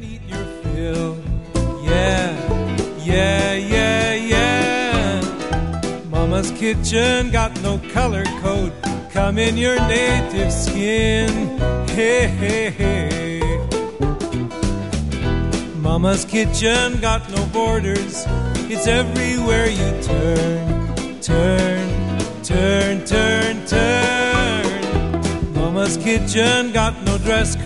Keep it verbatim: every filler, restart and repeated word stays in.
and eat your fill. Yeah, yeah, yeah, yeah. Mama's kitchen got no color code. Come in your native skin. Hey, hey, hey. Mama's kitchen got no borders. It's everywhere you turn. Turn, turn, turn, turn. Mama's kitchen got no dress